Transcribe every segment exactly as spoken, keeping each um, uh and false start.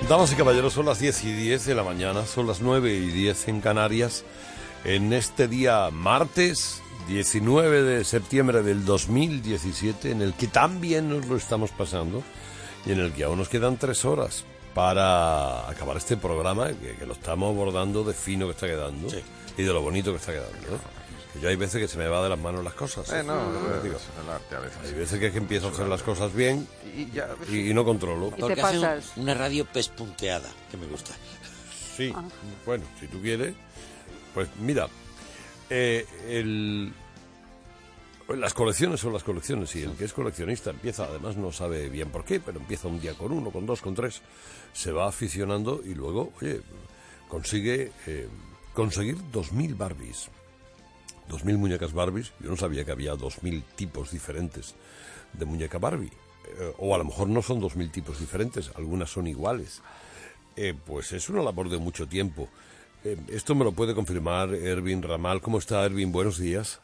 Damas y caballeros, son las diez y diez de la mañana, son las nueve y diez en Canarias, en este día martes diecinueve de septiembre del dos mil diecisiete, en el que tan bien nos lo estamos pasando y en el que aún nos quedan tres horas para acabar este programa, que, que lo estamos abordando de fino que está quedando, sí, y de lo bonito que está quedando, ¿no? Yo hay veces que se me va de las manos las cosas. Eh, no, ¿no? no, Digo, es el arte a veces. Hay veces que, es que empiezo a hacer las cosas bien y, ya, y, y no controlo. Y te pasas. Una radio pespunteada, que me gusta. Sí, ah. Bueno, si tú quieres, pues mira, eh, el, las colecciones son las colecciones y el que es coleccionista empieza, además no sabe bien por qué, pero empieza un día con uno, con dos, con tres, se va aficionando y luego, oye, consigue eh, conseguir dos mil Barbies. Dos mil muñecas Barbies. Yo no sabía que había dos mil tipos diferentes de muñeca Barbie. Eh, o a lo mejor no son dos mil tipos diferentes, algunas son iguales. Eh, pues es una labor de mucho tiempo. Eh, esto me lo puede confirmar Ervin Ramal. ¿Cómo está, Ervin? Buenos días.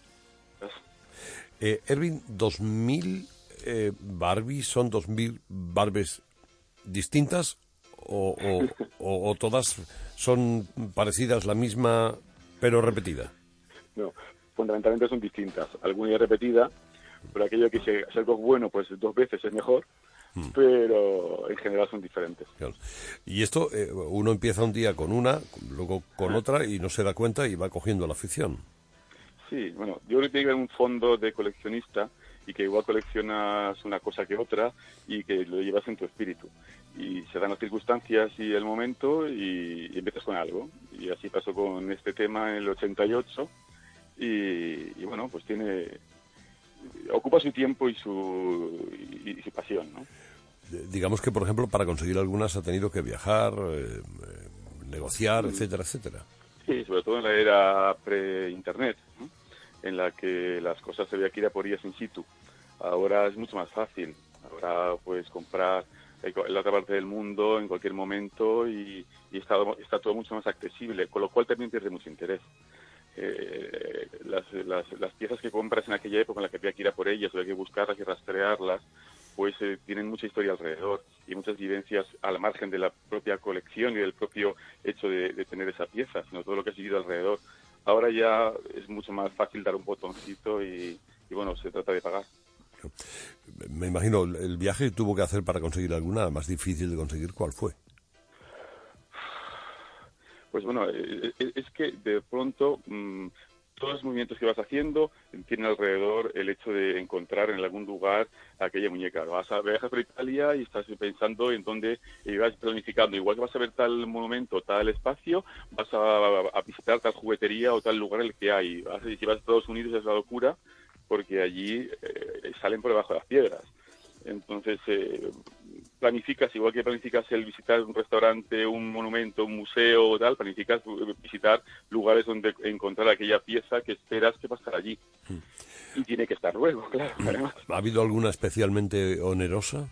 Eh, Ervin, ¿dos mil eh, Barbies son dos mil Barbies distintas o, o, o, o todas son parecidas, la misma, pero repetida? No, fundamentalmente son distintas. Alguna es repetida, pero aquello que si es algo bueno, pues dos veces es mejor, hmm. pero en general son diferentes. Claro. Y esto, eh, uno empieza un día con una, luego con ah. otra, y no se da cuenta y va cogiendo la afición. Sí, bueno, yo creo que hay un fondo de coleccionista y que igual coleccionas una cosa que otra y que lo llevas en tu espíritu. Y se dan las circunstancias y el momento y, y empiezas con algo. Y así pasó con este tema en el ochenta y ocho. Y, y bueno, pues tiene ocupa su tiempo y su y, y su pasión, ¿no? Digamos que, por ejemplo, para conseguir algunas ha tenido que viajar, eh, negociar, mm. etcétera, etcétera. Sí, sobre todo en la era pre-internet, ¿no? En la que las cosas se había que ir a por ellas in situ. Ahora es mucho más fácil. Ahora puedes comprar en la otra parte del mundo en cualquier momento y, y está, está todo mucho más accesible, con lo cual también pierde mucho interés. Eh, las, las, las piezas que compras en aquella época en la que había que ir a por ellas o había que buscarlas y rastrearlas, pues eh, tienen mucha historia alrededor y muchas vivencias al margen de la propia colección y del propio hecho de, de tener esa pieza, sino todo lo que ha seguido alrededor. Ahora ya es mucho más fácil dar un botoncito y, y bueno, se trata de pagar. Me imagino, el viaje que tuvo que hacer para conseguir alguna, más difícil de conseguir, ¿cuál fue? Pues bueno, es que de pronto mmm, todos los movimientos que vas haciendo tienen alrededor el hecho de encontrar en algún lugar aquella muñeca. Vas a viajar por Italia y estás pensando en dónde y vas planificando. Igual que vas a ver tal monumento, tal espacio, vas a, a visitar tal juguetería o tal lugar en el que hay. Vas, si vas a Estados Unidos es la locura porque allí eh, salen por debajo de las piedras. Entonces, eh, planificas, igual que planificas el visitar un restaurante, un monumento, un museo o tal, planificas visitar lugares donde encontrar aquella pieza que esperas que va a estar allí. Mm. Y tiene que estar luego, claro. Además. ¿Ha habido alguna especialmente onerosa?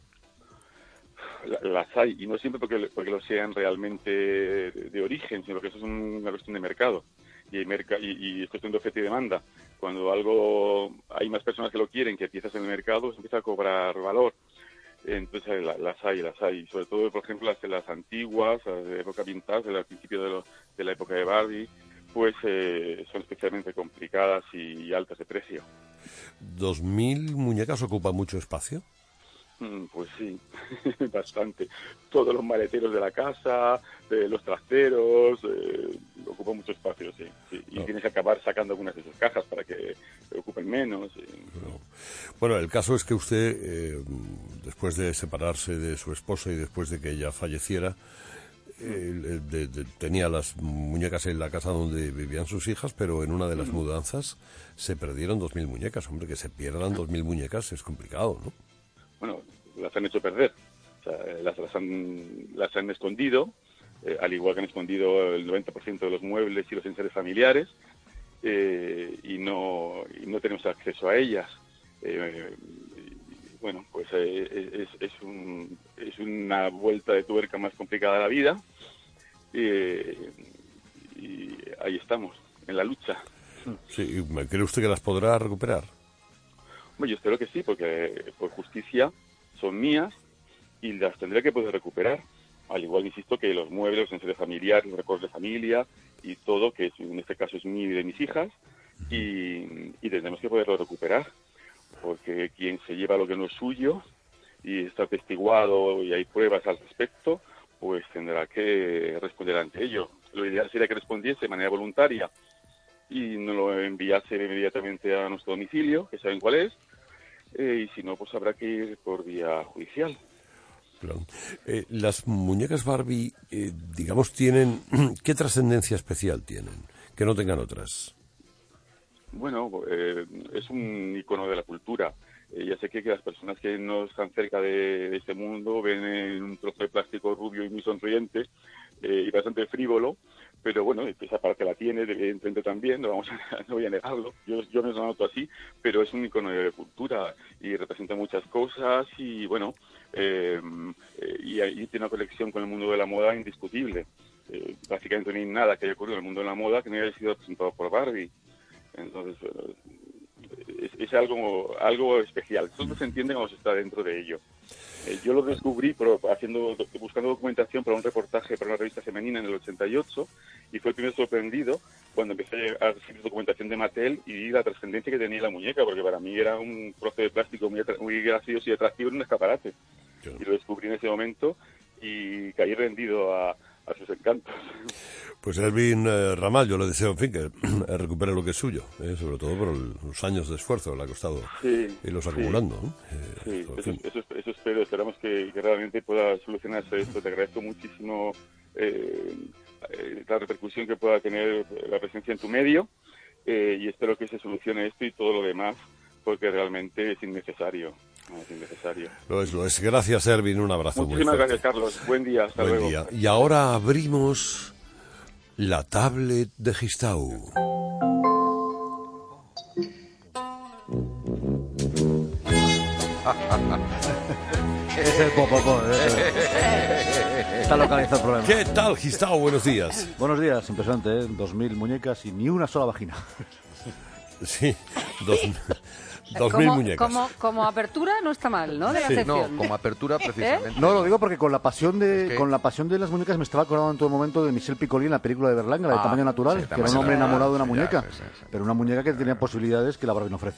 Las hay, y no siempre porque, porque lo sean realmente de, de origen, sino porque eso es un, una cuestión de mercado. Y, hay merc y, y es cuestión de oferta y demanda. Cuando algo hay más personas que lo quieren que piezas en el mercado, se empieza a cobrar valor. Entonces la, las hay, las hay. Sobre todo, por ejemplo, las, las antiguas, las de época vintage, al principio de, lo, de la época de Barbie, pues eh, son especialmente complicadas y, y altas de precio. ¿Dos mil muñecas ocupa mucho espacio? Mm, pues sí, bastante. Todos los maleteros de la casa, de los trasteros, eh, ocupan mucho espacio, sí. sí. Y no. Tienes que acabar sacando algunas de sus cajas para que ocupen menos. Y... No. Bueno, el caso es que usted, eh, después de separarse de su esposa y después de que ella falleciera, eh, de, de, tenía las muñecas en la casa donde vivían sus hijas, pero en una de las mm. mudanzas se perdieron dos mil muñecas. Hombre, que se pierdan dos mil muñecas es complicado, ¿no? Bueno, las han hecho perder, o sea, las, las, han, las han escondido, eh, al igual que han escondido el noventa por ciento de los muebles y los enseres familiares, eh, y, no, y no tenemos acceso a ellas. Eh, y, bueno, pues eh, es, es, un, es una vuelta de tuerca más complicada de la vida, eh, y ahí estamos, en la lucha. Sí, ¿cree usted que las podrá recuperar? Bueno, yo espero que sí, porque por justicia son mías y las tendré que poder recuperar. Al igual, insisto, que los muebles, los enseres familiares, los recuerdos de familia y todo, que es, en este caso es mío y de mis hijas, y, y tenemos que poderlo recuperar, porque quien se lleva lo que no es suyo y está atestiguado y hay pruebas al respecto, pues tendrá que responder ante ello. Lo ideal sería que respondiese de manera voluntaria y nos lo enviase inmediatamente a nuestro domicilio, que saben cuál es, eh, y si no, pues habrá que ir por vía judicial. Claro. Eh, las muñecas Barbie, eh, digamos, tienen... ¿Qué trascendencia especial tienen que no tengan otras? Bueno, eh, es un icono de la cultura. Eh, ya sé que, que las personas que no están cerca de, de este mundo ven en un trozo de plástico rubio y muy sonriente eh, y bastante frívolo, pero bueno, esa parte la tiene, evidentemente también, no, vamos a, no voy a negarlo, yo, yo me lo noto así, pero es un icono de la cultura y representa muchas cosas y bueno, eh, eh, y, y tiene una conexión con el mundo de la moda indiscutible. Eh, básicamente no hay nada que haya ocurrido en el mundo de la moda que no haya sido presentado por Barbie. Entonces, bueno, es, es algo algo especial. Eso no se entiende cuando se está dentro de ello. Eh, yo lo descubrí pero haciendo buscando documentación para un reportaje para una revista femenina en el ochenta y ocho y fue el primer sorprendido cuando empecé a recibir documentación de Mattel y vi la trascendencia que tenía la muñeca, porque para mí era un trozo de plástico muy, muy gracioso y atractivo en un escaparate. Claro. Y lo descubrí en ese momento y caí rendido a, a sus encantos. Pues Erwin eh, Ramal, yo le deseo, en fin, que eh, recupere lo que es suyo, eh, sobre todo por el, los años de esfuerzo que le ha costado sí, irlos sí. acumulando. ¿no? Eh, sí, eso, eso, eso espero, esperamos que, que realmente pueda solucionarse esto. Te agradezco muchísimo eh, eh, la repercusión que pueda tener la presencia en tu medio eh, y espero que se solucione esto y todo lo demás, porque realmente es innecesario. No, es innecesario. Lo es, lo es. Gracias, Erwin, un abrazo Muchísimas muy fuerte. gracias, Carlos. Buen día, hasta Buen luego. Día. Y ahora abrimos la tablet de Gistau. Es el popopó. ¿eh? Está localizado el problema. ¿Qué tal, Gistau? Buenos días. Buenos días, impresionante, ¿eh? Dos mil muñecas y ni una sola vagina. Sí, dos, dos como, mil muñecas. Como, como apertura no está mal, ¿no? De la Sí, sección. no, como apertura precisamente. No, lo digo porque con la pasión de Es que- con la pasión de las muñecas me estaba acordando en todo momento de Michel Piccoli en la película de Berlanga, la de Ah, tamaño natural, sí, que era un tamaño hombre natural, enamorado de una sí, muñeca, ya, sí, sí, sí. pero una muñeca que tenía posibilidades que la Barbie no ofrece.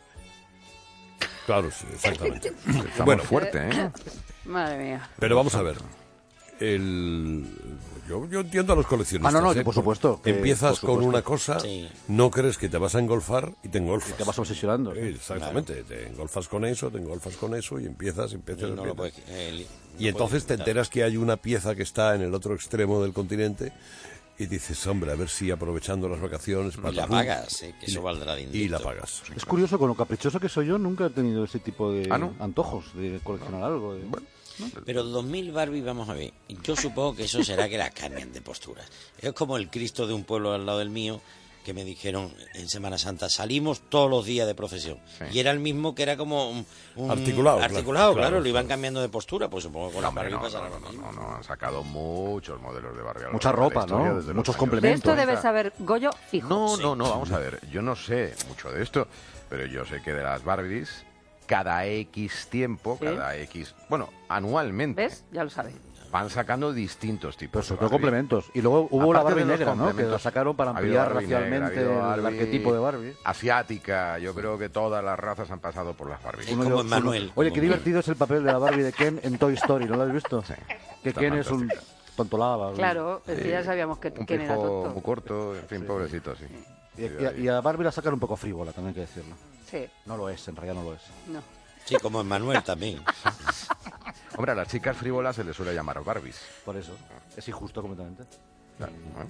Claro, sí, exactamente. Estamos Bueno, fuerte, ¿eh? Madre mía. pero vamos a ver. El... Yo, yo entiendo a los coleccionistas. Ah, no, no, ¿eh? que por supuesto, que Empiezas por con supuesto. una cosa, Sí. no crees que te vas a engolfar y te engolfas. Te vas obsesionando. Eh, Exactamente, te engolfas con eso, te engolfas con eso y empiezas, empiezas, Y no lo empiezas. puedes- eh, li- Y no entonces te puedes quitar. enteras que hay una pieza que está en el otro extremo del continente y dices, hombre, a ver si aprovechando las vacaciones... Y la patatúm, pagas, eh, que y eso la- valdrá dinero. Y la pagas. Es curioso, con lo caprichoso que soy yo, nunca he tenido ese tipo de Ah, ¿no? antojos de coleccionar algo. de- Pero dos mil Barbie, vamos a ver, yo supongo que eso será que las cambian de posturas. Es como el Cristo de un pueblo al lado del mío, que me dijeron en Semana Santa, salimos todos los días de procesión. Sí. Y era el mismo que era como un... un- Articulado, claro, Articulado, claro, claro, lo iban claro. cambiando de postura, pues supongo que con No, las hombre, Barbie no, pasará no, lo no, mismo. no, no, han sacado muchos modelos de Barbie. a lo Mucha largo de la ropa, historia, ¿no? desde los Muchos años complementos. De esto debe noventa. saber Goyo fijo. No, Sí. no, no, vamos a ver, yo no sé mucho de esto, pero yo sé que de las Barbies, cada X tiempo, ¿Sí? cada X, bueno, anualmente, ¿Ves? Ya lo sabe. van sacando distintos tipos Pero de sobre todo Barbie. complementos. Y luego hubo la Aparte Barbie de los negra, ¿no? Que la complementos, sacaron para ha habido ampliar Barbie negra, racialmente ha habido el Barbie arquetipo de Barbie. Asiática, yo creo que todas las razas han pasado por las Barbies. Sí. Uno como de- Emmanuel, uno- Oye, como qué Emmanuel. divertido es el papel de la Barbie de Ken en Toy Story, ¿no lo has visto? Sí. Que Está Ken es un fantástica. tontolaba. Claro, es que ya sabíamos que Un quién era pijo tonto. muy corto, en fin, pobrecito, sí. Y, y- y a Barbie la sacan un poco frívola, también hay que decirlo. Sí, No lo es, en realidad no lo es. no. Sí, como Emmanuel también. Hombre, a las chicas frívolas se les suele llamar Barbies. Por eso. Es injusto completamente. Claro, ¿no?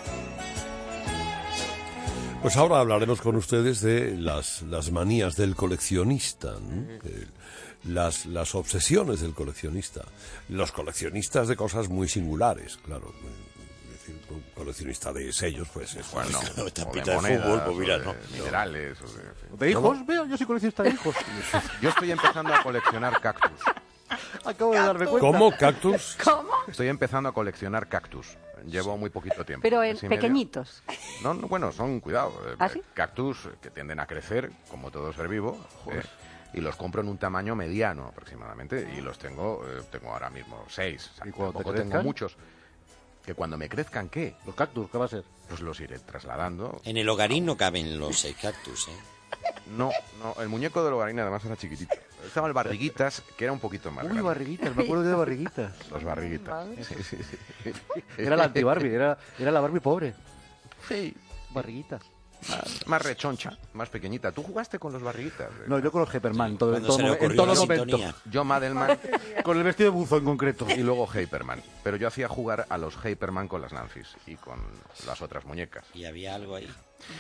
Pues ahora hablaremos con ustedes de las, las manías del coleccionista, ¿no? Eh, las, las obsesiones del coleccionista. Los coleccionistas de cosas muy singulares, claro. Es decir, un coleccionista de sellos, pues es Bueno, No, o estampita de de monedas, fútbol, pues o mira, de no. minerales. O de, en fin. ¿De hijos? Veo, yo soy coleccionista de hijos. Yo estoy empezando a coleccionar cactus. Acabo de darme cuenta. ¿Cómo? ¿Cactus? ¿Cómo? Estoy empezando a coleccionar cactus. Llevo muy poquito tiempo. Pero en mes y medio. pequeñitos. No, no, bueno, son, cuidado, eh, ¿Ah, sí? cactus que tienden a crecer, como todo ser vivo. eh, y los compro en un tamaño mediano aproximadamente y los tengo, eh, tengo ahora mismo seis. O sea, ¿Y cuando te tampoco tengo crezcan? muchos. Que cuando me crezcan, ¿qué? ¿Los cactus? ¿Qué va a ser? Pues los iré trasladando. En el hogarín no caben los seis cactus, ¿eh? No, no, el muñeco de Logarín además era chiquitito. Estaba el Barriguitas, que era un poquito más Uy, grande. barriguitas, me acuerdo de barriguitas. Los Barriguitas. Sí, sí, sí. Era la anti-Barbie, era, era la Barbie pobre. Sí, Barriguitas. más, más rechoncha, más pequeñita. ¿Tú jugaste con los Barriguitas? No, yo con los Hyperman, todo, en Cuando todo, se le en ocurrió todo la momento. sintonía. Yo Madelman Con el vestido de buzo en concreto. y luego Hyperman. Pero yo hacía jugar a los Hyperman con las Nancy's y con las otras muñecas. Y había algo ahí.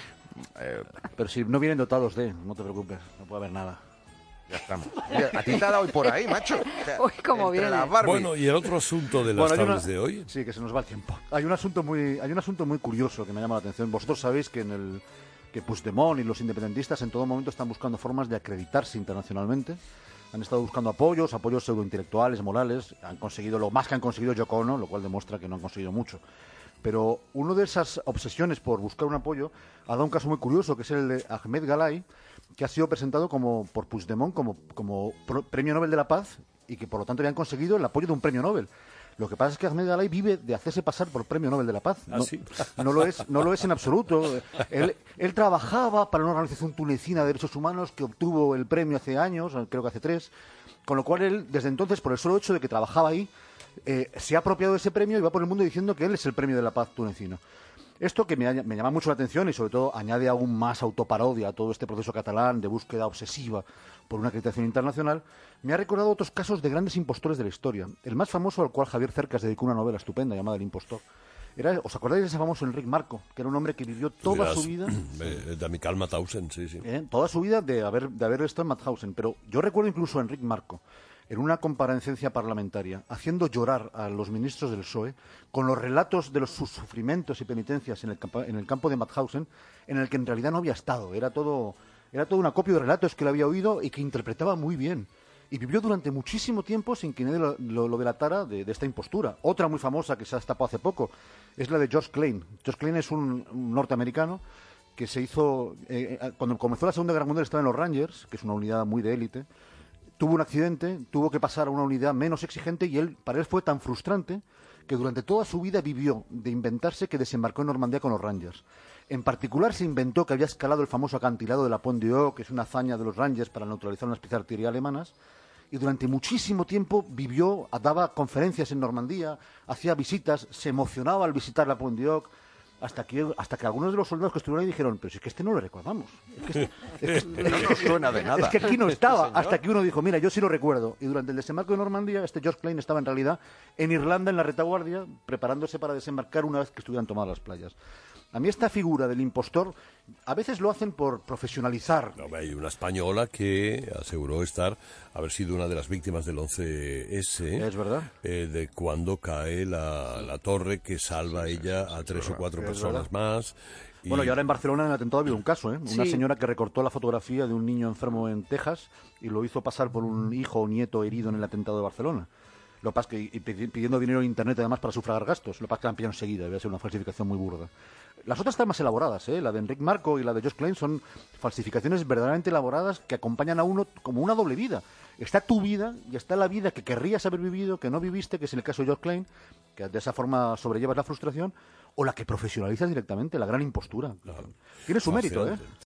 Eh, Pero si no vienen dotados de, no te preocupes, no puede haber nada. ya estamos. Mira, a ti te ha dado hoy por ahí, macho. O sea, Uy, cómo entre viene. las Barbie. Bueno, y el otro asunto de las Bueno, hay tablets una- de hoy. Sí, que se nos va el tiempo. Hay un asunto muy, hay un asunto muy curioso que me llama la atención. Vosotros sabéis que en el que Puigdemont y los independentistas en todo momento están buscando formas de acreditarse internacionalmente. Han estado buscando apoyos, apoyos pseudointelectuales, morales. Han conseguido lo más que han conseguido Yoko Ono, lo cual demuestra que no han conseguido mucho. Pero una de esas obsesiones por buscar un apoyo ha dado un caso muy curioso, que es el de Ahmed Galay, que ha sido presentado como por Puigdemont como, como pro- Premio Nobel de la Paz y que por lo tanto le han conseguido el apoyo de un premio Nobel. Lo que pasa es que Ahmed Galay vive de hacerse pasar por Premio Nobel de la Paz. ¿Ah, No, sí? no lo es, no lo es en absoluto. Él, él trabajaba para una organización tunecina de derechos humanos que obtuvo el premio hace años, creo que hace tres, con lo cual él, desde entonces, por el solo hecho de que trabajaba ahí, eh, se ha apropiado de ese premio y va por el mundo diciendo que él es el premio de la paz tunecino. Esto que me, ha- me llama mucho la atención y sobre todo añade aún más autoparodia a todo este proceso catalán de búsqueda obsesiva por una acreditación internacional, me ha recordado otros casos de grandes impostores de la historia. El más famoso, al cual Javier Cercas dedicó una novela estupenda llamada El impostor. Era, ¿os acordáis de ese famoso Enric Marco? Que era un hombre que vivió toda su vida... Eh, de Michael Mauthausen, sí, sí. ¿eh? Toda su vida de haber, de haber estado en Mauthausen. Pero yo recuerdo incluso a Enric Marco, en una comparecencia parlamentaria, haciendo llorar a los ministros del P S O E con los relatos de los, sus sufrimientos y penitencias en el, campo, en el campo de Mauthausen, en el que en realidad no había estado. Era todo, era todo un acopio de relatos que él había oído y que interpretaba muy bien. Y vivió durante muchísimo tiempo sin que nadie lo, lo, lo delatara de, de esta impostura. Otra muy famosa que se ha destapado hace poco es la de George Klein. George Klein es un, un norteamericano que se hizo... Eh, eh, cuando comenzó la Segunda Guerra Mundial estaba en los Rangers, que es una unidad muy de élite. Tuvo un accidente, tuvo que pasar a una unidad menos exigente y él, para él fue tan frustrante que durante toda su vida vivió de inventarse que desembarcó en Normandía con los Rangers. En particular se inventó que había escalado el famoso acantilado de la Pont d'Eu, que es una hazaña de los Rangers para neutralizar unas piezas de artillería alemanas, y durante muchísimo tiempo vivió, daba conferencias en Normandía, hacía visitas, se emocionaba al visitar la Pont d'Eu, hasta que, hasta que algunos de los soldados que estuvieron ahí dijeron, pero si es que este no lo recordamos. Es que, es que- No nos suena de nada. es que aquí no estaba, hasta que uno dijo, mira, yo sí lo recuerdo. Y durante el desembarco de Normandía, este George Klein estaba en realidad en Irlanda, en la retaguardia, preparándose para desembarcar una vez que estuvieran tomadas las playas. A mí esta figura del impostor, a veces lo hacen por profesionalizar. No, hay una española que aseguró estar, haber sido una de las víctimas del once ese. Es verdad. eh, de cuando cae la, la torre que salva ella a tres o cuatro personas más. Y- Bueno, y ahora en Barcelona en el atentado ha habido un caso, ¿eh? Una Sí. señora que recortó la fotografía de un niño enfermo en Texas y lo hizo pasar por un hijo o nieto herido en el atentado de Barcelona. Lo que pasa es que, y pidi- pidiendo dinero en Internet además para sufragar gastos. Lo que pasa es que la han pillado enseguida, debe ser una falsificación muy burda. Las otras están más elaboradas, ¿eh? La de Enric Marco y la de George Klein son falsificaciones verdaderamente elaboradas que acompañan a uno como una doble vida. Está tu vida y está la vida que querrías haber vivido, que no viviste, que es el caso de George Klein, que de esa forma sobrellevas la frustración, o la que profesionalizas directamente, la gran impostura. Tiene su mérito, ¿eh? Fascinante.